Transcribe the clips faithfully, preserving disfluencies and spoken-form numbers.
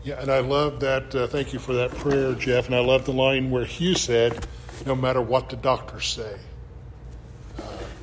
Yeah, and I love that. Uh, thank you for that prayer, Jeff. And I love the line where Hugh said, no matter what the doctors say. Uh,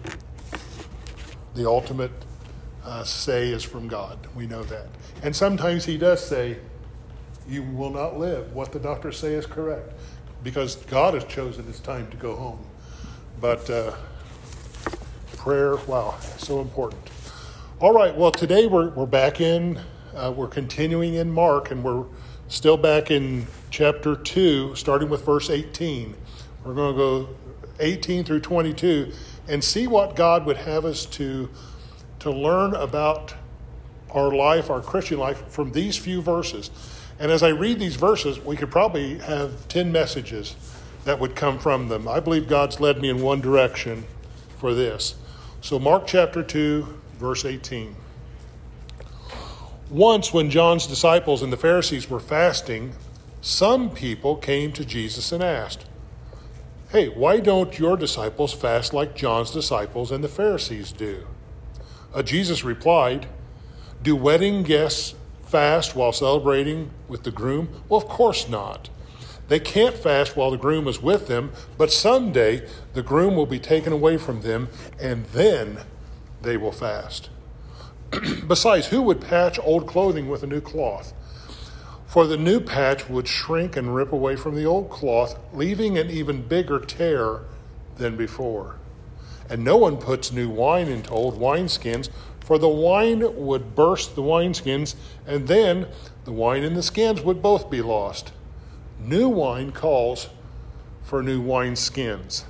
the ultimate uh, say is from God. We know that. And sometimes he does say, you will not live. What the doctors say is correct. Because God has chosen it's time to go home. But uh, prayer, wow, so important. All right, well, today we're we're back in, uh, we're continuing in Mark, and we're still back in chapter two, starting with verse eighteen. We're going to go eighteen through twenty-two and see what God would have us to, to learn about our life, our Christian life, from these few verses. And as I read these verses, we could probably have ten messages that would come from them. I believe God's led me in one direction for this. So Mark chapter two, verse eighteen. Once when John's disciples and the Pharisees were fasting, some people came to Jesus and asked, hey, why don't your disciples fast like John's disciples and the Pharisees do? Uh, Jesus replied, do wedding guests fast while celebrating with the groom? Well, of course not. They can't fast while the groom is with them, but someday the groom will be taken away from them, and then they will fast. Besides, who would patch old clothing with a new cloth? For the new patch would shrink and rip away from the old cloth, leaving an even bigger tear than before. And no one puts new wine into old wineskins, for the wine would burst the wineskins, and then the wine and the skins would both be lost. New wine calls for new wineskins.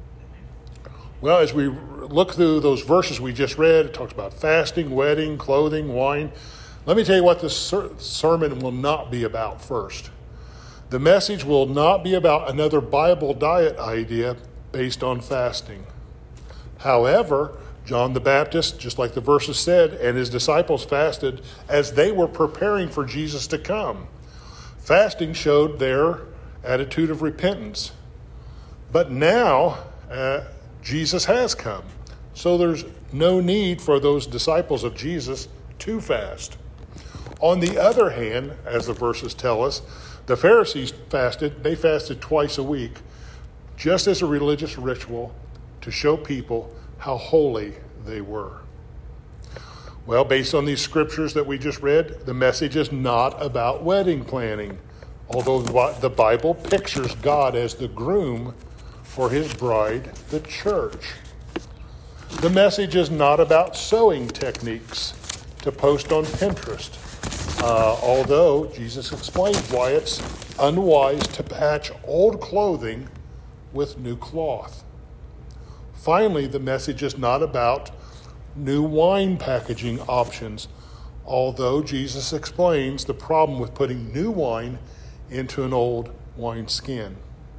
Well, as we look through those verses we just read, it talks about fasting, wedding, clothing, wine. Let me tell you what this ser- sermon will not be about first. The message will not be about another Bible diet idea based on fasting. However, John the Baptist, just like the verses said, and his disciples fasted as they were preparing for Jesus to come. Fasting showed their attitude of repentance. But now, uh, Jesus has come. So there's no need for those disciples of Jesus to fast. On the other hand, as the verses tell us, the Pharisees fasted. They fasted twice a week, just as a religious ritual to show people how holy they were. Well, based on these scriptures that we just read, the message is not about wedding planning, although the Bible pictures God as the groom for his bride, the church. The message is not about sewing techniques to post on Pinterest, uh, although Jesus explains why it's unwise to patch old clothing with new cloth. Finally, the message is not about new wine packaging options, although Jesus explains the problem with putting new wine into an old wine skin.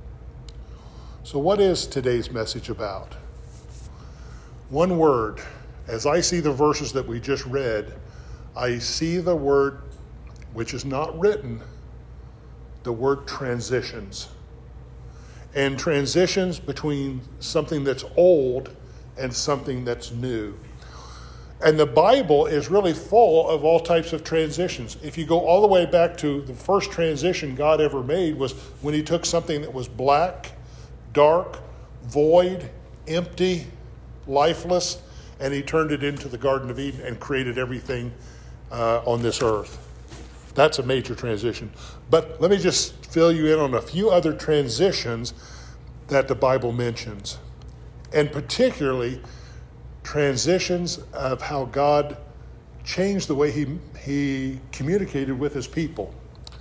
So what is today's message about? One word. As I see the verses that we just read, I see the word, which is not written, the word transitions. And transitions between something that's old and something that's new. And the Bible is really full of all types of transitions. If you go all the way back to the first transition God ever made was when he took something that was black, dark, void, empty, lifeless, and he turned it into the Garden of Eden and created everything uh, on this earth. That's a major transition. But let me just fill you in on a few other transitions that the Bible mentions. And particularly transitions of how God changed the way he, he communicated with his people.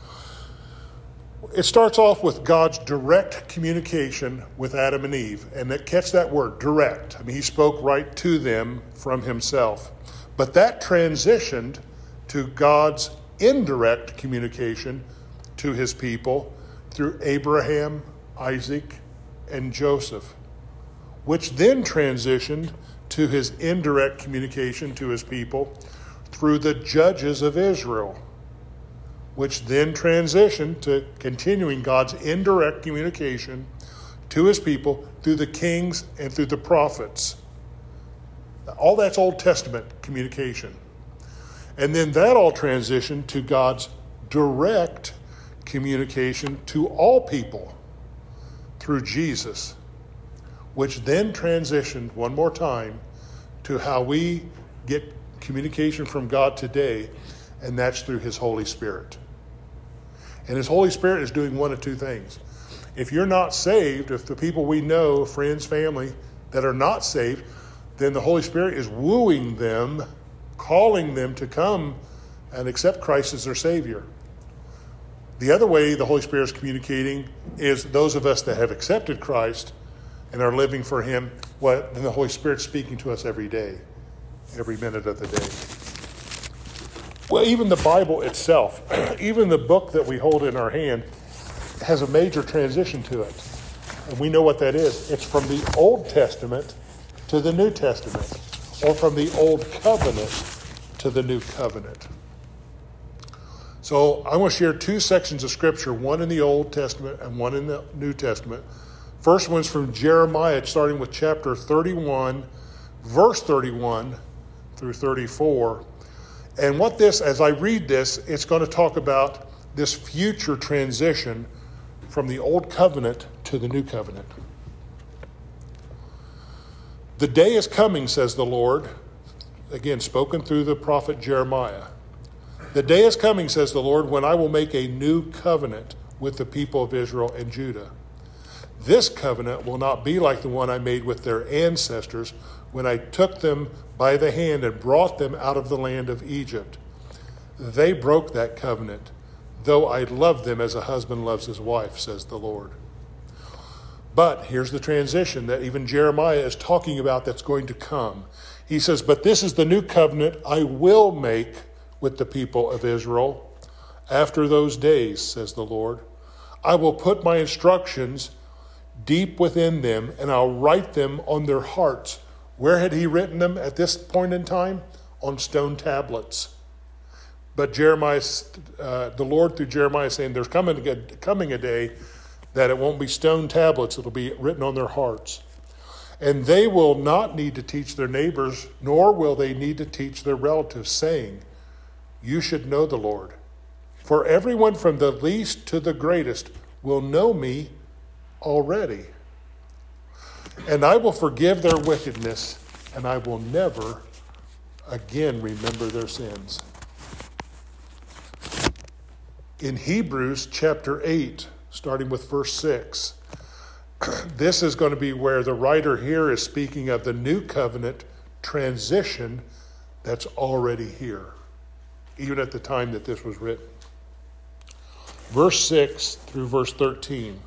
It starts off with God's direct communication with Adam and Eve. And that, catch that word, direct. I mean, he spoke right to them from himself. But that transitioned to God's indirect communication to his people through Abraham, Isaac, and Joseph, which then transitioned to his indirect communication to his people through the judges of Israel, which then transitioned to continuing God's indirect communication to his people through the kings and through the prophets. All that's Old Testament communication. And then that all transitioned to God's direct communication to all people through Jesus, which then transitioned one more time to how we get communication from God today, and that's through his Holy Spirit. And his Holy Spirit is doing one of two things. If you're not saved, if the people we know, friends, family, that are not saved, then the Holy Spirit is wooing them, calling them to come and accept Christ as their Savior. The other way the Holy Spirit is communicating is those of us that have accepted Christ and are living for him, what then the Holy Spirit's speaking to us every day, every minute of the day. Well, even the Bible itself, even the book that we hold in our hand, has a major transition to it. And we know what that is. It's from the Old Testament to the New Testament, or from the Old Covenant to the New Covenant. So I want to share two sections of Scripture, one in the Old Testament and one in the New Testament. First one's from Jeremiah, starting with chapter thirty-one, verse thirty-one through thirty-four. And what this, as I read this, it's going to talk about this future transition from the Old Covenant to the New Covenant. The day is coming, says the Lord, again spoken through the prophet Jeremiah. The day is coming, says the Lord, when I will make a new covenant with the people of Israel and Judah. This covenant will not be like the one I made with their ancestors when I took them by the hand and brought them out of the land of Egypt. They broke that covenant, though I loved them as a husband loves his wife, says the Lord. But here's the transition that even Jeremiah is talking about that's going to come. He says, but this is the new covenant I will make with the people of Israel after those days, says the Lord. I will put my instructions deep within them, and I'll write them on their hearts. Where had he written them at this point in time? On stone tablets. But Jeremiah, uh, the Lord through Jeremiah is saying there's coming a, coming a day that it won't be stone tablets, it'll be written on their hearts. And they will not need to teach their neighbors, nor will they need to teach their relatives, saying, you should know the Lord. For everyone from the least to the greatest will know me already. And I will forgive their wickedness, and I will never again remember their sins. In Hebrews chapter eight, starting with verse six, this is going to be where the writer here is speaking of the new covenant transition that's already here, even at the time that this was written. Verse six through verse thirteen.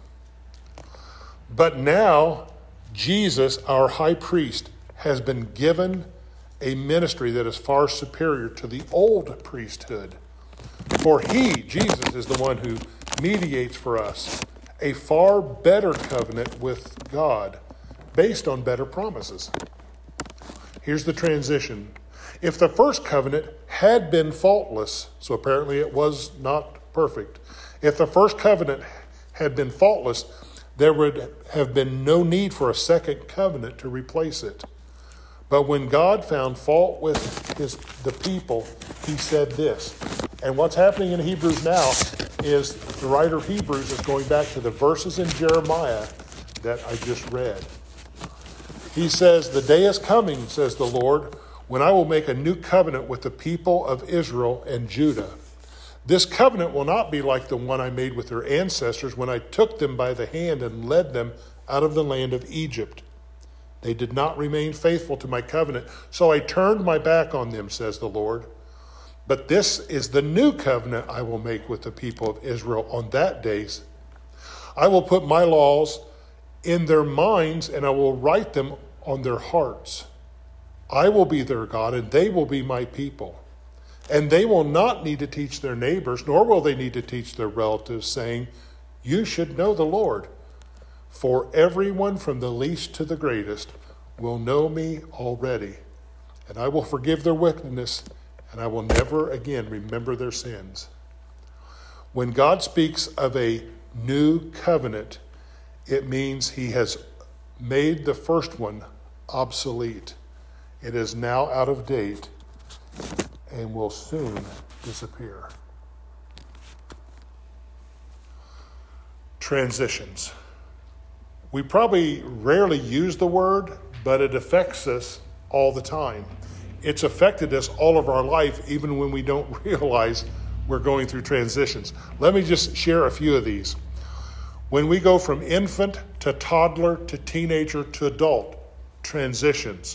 But now Jesus, our high priest, has been given a ministry that is far superior to the old priesthood. For he, Jesus, is the one who mediates for us a far better covenant with God based on better promises. Here's the transition. If the first covenant had been faultless, so apparently it was not perfect. If the first covenant had been faultless, there would have been no need for a second covenant to replace it. But when God found fault with his, the people, he said this. And what's happening in Hebrews now is the writer of Hebrews is going back to the verses in Jeremiah that I just read. He says, the day is coming, says the Lord, when I will make a new covenant with the people of Israel and Judah. This covenant will not be like the one I made with their ancestors when I took them by the hand and led them out of the land of Egypt. They did not remain faithful to my covenant, so I turned my back on them, says the Lord. But this is the new covenant I will make with the people of Israel on that day. I will put my laws in their minds, and I will write them on their hearts. I will be their God, and they will be my people. And they will not need to teach their neighbors, nor will they need to teach their relatives, saying, you should know the Lord. For everyone from the least to the greatest will know me already. And I will forgive their wickedness, and I will never again remember their sins. When God speaks of a new covenant, it means he has made the first one obsolete. It is now out of date and will soon disappear. transitions. We probably rarely use the word, but it affects us all the time. It's affected us all of our life, even when we don't realize we're going through transitions. Let me just share a few of these. When we go from infant to toddler to teenager to adult, transitions.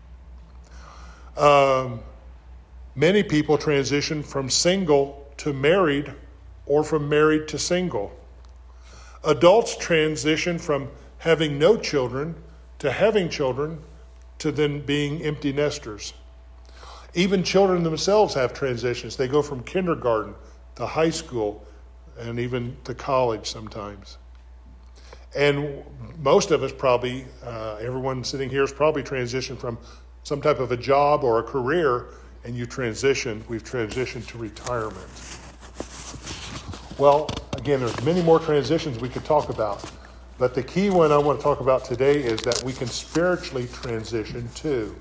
Um, many people transition from single to married or from married to single. Adults transition from having no children to having children to then being empty nesters. Even children themselves have transitions. They go from kindergarten to high school and even to college sometimes. And most of us probably, uh, everyone sitting here has probably transitioned from some type of a job or a career, and you transition, we've transitioned to retirement. Well, again, there's many more transitions we could talk about, but the key one I want to talk about today is that we can spiritually transition too.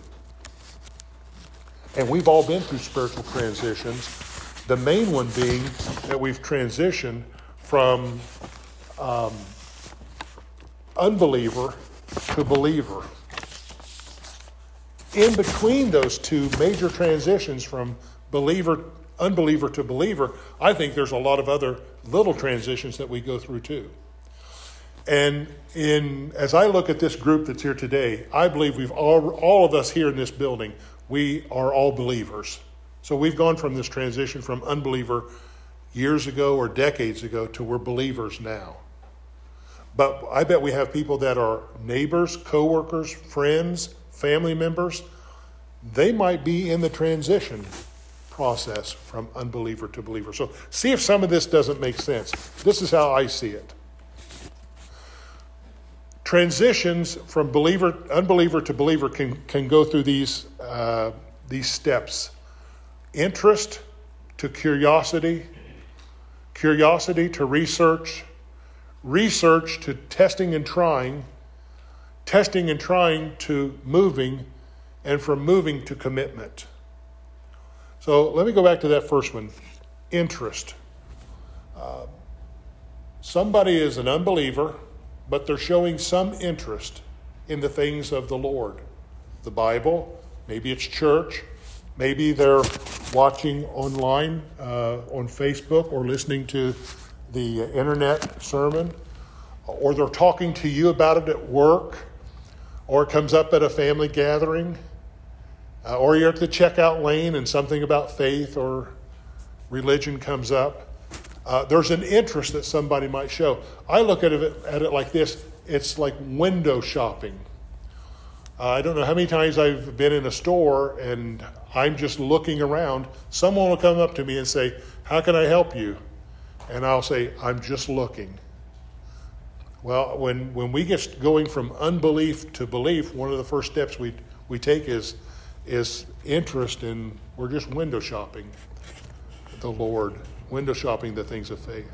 And we've all been through spiritual transitions, the main one being that we've transitioned from um, unbeliever to believer. In between those two major transitions from believer, unbeliever to believer, I think there's a lot of other little transitions that we go through too. And in as I look at this group that's here today, I believe we've all, all of us here in this building, we are all believers. So we've gone from this transition from unbeliever years ago or decades ago to we're believers now. But I bet we have people that are neighbors, coworkers, friends, family members. They might be in the transition process from unbeliever to believer. So see if some of this doesn't make sense. This is how I see it. Transitions from believer, unbeliever to believer can, can go through these, uh, these steps. Interest to curiosity, curiosity to research, research to testing and trying, testing and trying to moving, and from moving to commitment. So let me go back to that first one, interest. Uh, somebody is an unbeliever, but they're showing some interest in the things of the Lord. The Bible, maybe it's church, maybe they're watching online uh, on Facebook or listening to the internet sermon, or they're talking to you about it at work, or it comes up at a family gathering, uh, or you're at the checkout lane and something about faith or religion comes up. Uh, there's an interest that somebody might show. I look at it, at it like this. It's like window shopping. Uh, I don't know how many times I've been in a store and I'm just looking around. Someone will come up to me and say, "How can I help you?" And I'll say, "I'm just looking." Well, when, when we get going from unbelief to belief, one of the first steps we we take is, is interest in, we're just window shopping the Lord. Window shopping the things of faith.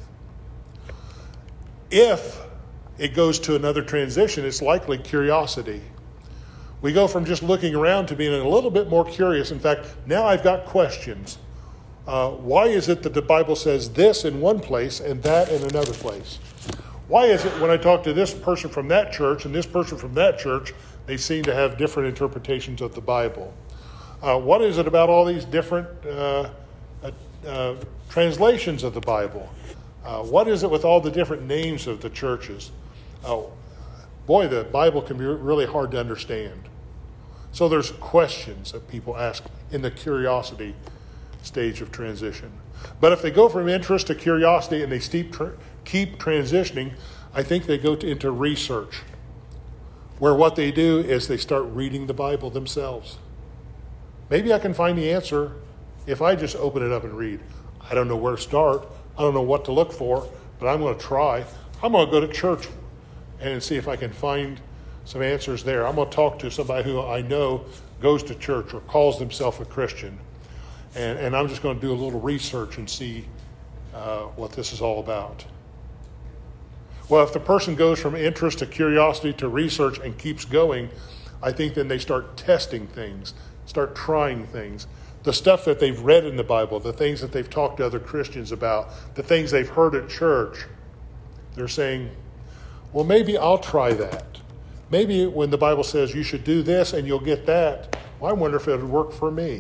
If it goes to another transition, it's likely curiosity. We go from just looking around to being a little bit more curious. In fact, now I've got questions. Uh, why is it that the Bible says this in one place and that in another place? Why is it when I talk to this person from that church and this person from that church, they seem to have different interpretations of the Bible? Uh, what is it about all these different uh, uh, uh, translations of the Bible? Uh, what is it with all the different names of the churches? Oh, boy, the Bible can be really hard to understand. So there's questions that people ask in the curiosity stage of transition. But if they go from interest to curiosity and they keep, tra- keep transitioning, I think they go to, into research, where what they do is they start reading the Bible themselves. Maybe I can find the answer if I just open it up and read. I don't know where to start. I don't know what to look for, but I'm going to try. I'm going to go to church and see if I can find some answers there. I'm going to talk to somebody who I know goes to church or calls themselves a Christian. And, and I'm just going to do a little research and see uh, what this is all about. Well, if the person goes from interest to curiosity to research and keeps going, I think then they start testing things, start trying things. The stuff that they've read in the Bible, the things that they've talked to other Christians about, the things they've heard at church, They're saying, well, maybe I'll try that. Maybe when the Bible says you should do this and you'll get that, well, I wonder if it would work for me.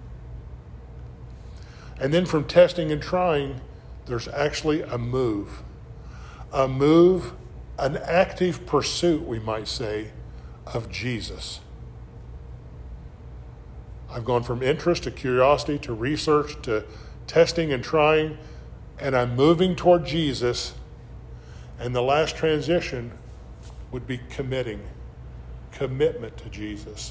And then from testing and trying, there's actually a move. A move, an active pursuit, we might say, of Jesus. I've gone from interest to curiosity to research to testing and trying, and I'm moving toward Jesus. And the last transition would be committing, commitment to Jesus.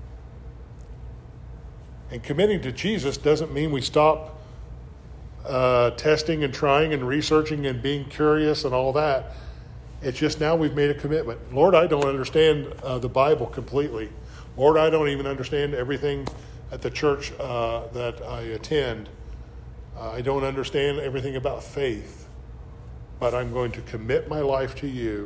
And committing to Jesus doesn't mean we stop uh, testing and trying and researching and being curious and all that. It's just now we've made a commitment. Lord, I don't understand uh, the Bible completely. Lord, I don't even understand everything at the church uh, that I attend. Uh, I don't understand everything about faith. But I'm going to commit my life to you.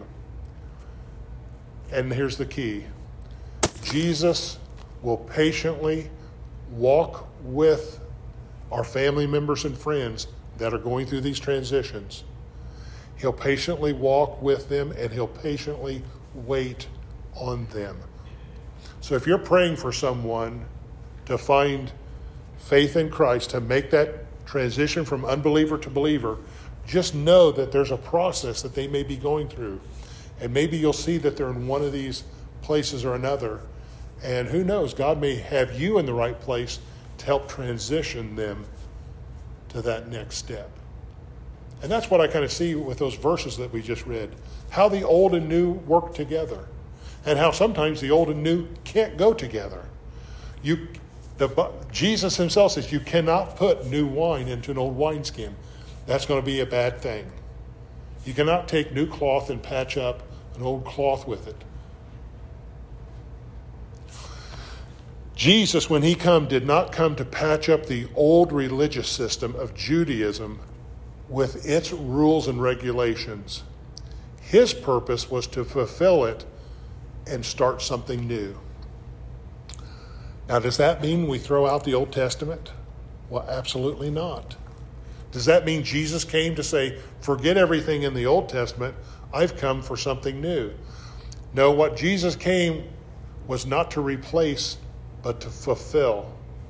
And here's the key. Jesus will patiently walk with our family members and friends that are going through these transitions. He'll patiently walk with them, and he'll patiently wait on them. So if you're praying for someone to find faith in Christ, to make that transition from unbeliever to believer, just know that there's a process that they may be going through. And maybe you'll see that they're in one of these places or another. And who knows, God may have you in the right place to help transition them to that next step. And that's what I kind of see with those verses that we just read. How the old and new work together. And how sometimes the old and new can't go together. You, the, Jesus himself says you cannot put new wine into an old wineskin. That's going to be a bad thing. You cannot take new cloth and patch up an old cloth with it. Jesus, when he came, did not come to patch up the old religious system of Judaism with its rules and regulations. His purpose was to fulfill it and start something new. Now, does that mean we throw out the Old Testament? Well, absolutely not. Does that mean Jesus came to say, forget everything in the Old Testament, I've come for something new? No, what Jesus came was not to replace, but to fulfill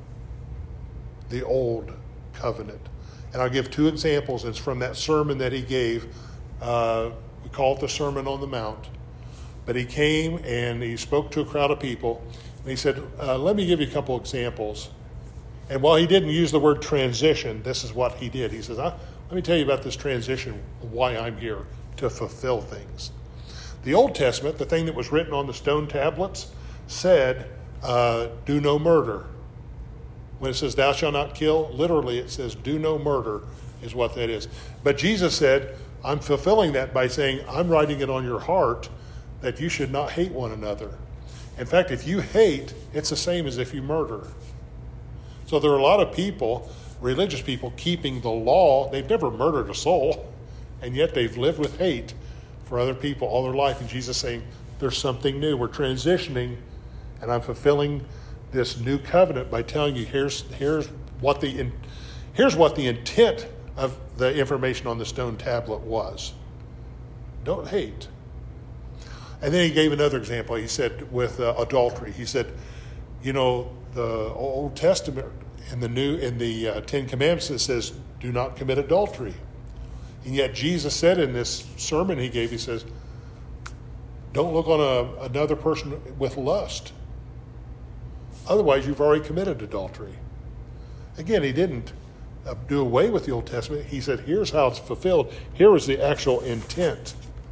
the old covenant. And I'll give two examples. It's from that sermon that he gave. Uh, we call it the Sermon on the Mount. But he came and he spoke to a crowd of people. And he said, uh, let me give you a couple examples. And while he didn't use the word transition, this is what he did. He says, ah, let me tell you about this transition, why I'm here, to fulfill things. The Old Testament, the thing that was written on the stone tablets, said, uh, do no murder. When it says, thou shalt not kill, literally it says, do no murder is what that is. But Jesus said, I'm fulfilling that by saying, I'm writing it on your heart that you should not hate one another. In fact, if you hate, it's the same as if you murder. So there are a lot of people, religious people, keeping the law. They've never murdered a soul, and yet they've lived with hate for other people all their life. And Jesus is saying, there's something new. We're transitioning, and I'm fulfilling this new covenant by telling you here's here's what the in, here's what the intent of the information on the stone tablet was. Don't hate. And then he gave another example. He said with uh, adultery. He said, you know, the Old Testament and the New in the uh, Ten Commandments it says, do not commit adultery. And yet Jesus said in this sermon he gave, he says, don't look on a, another person with lust. Otherwise, you've already committed adultery. Again, he didn't uh, do away with the Old Testament. He said, here's how it's fulfilled. Here is the actual intent.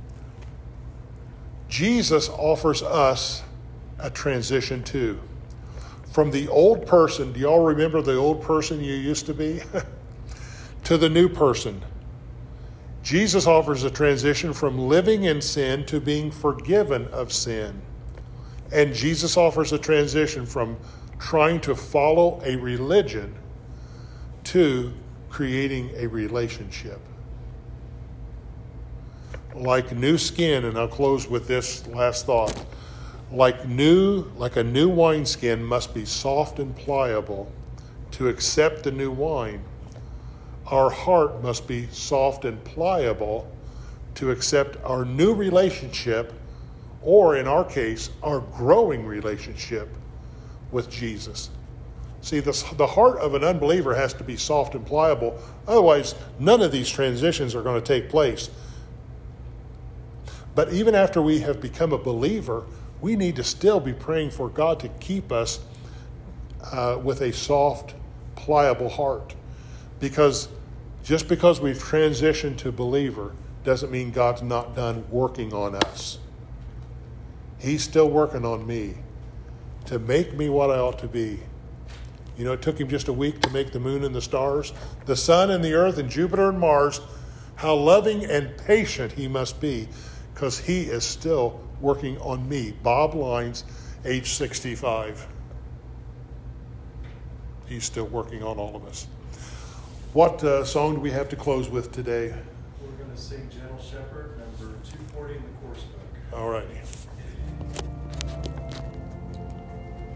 Jesus offers us a transition too. From the old person, do y'all remember the old person you used to be? To the new person. Jesus offers a transition from living in sin to being forgiven of sin. And Jesus offers a transition from trying to follow a religion to creating a relationship. Like new skin, and I'll close with this last thought. Like new, like a new wineskin must be soft and pliable to accept the new wine. Our heart must be soft and pliable to accept our new relationship, or in our case, our growing relationship with Jesus. See, the, the heart of an unbeliever has to be soft and pliable. Otherwise, none of these transitions are going to take place. But even after we have become a believer, we need to still be praying for God to keep us uh, with a soft, pliable heart. Because just because we've transitioned to believer doesn't mean God's not done working on us. He's still working on me to make me what I ought to be. You know, it took him just a week to make the moon and the stars, the sun and the earth and Jupiter and Mars. How loving and patient he must be, because he is still working on me. Bob Lines, age sixty-five. He's still working on all of us. What uh, song do we have to close with today? We're going to sing Gentle Shepherd, number two forty in the course book. All righty.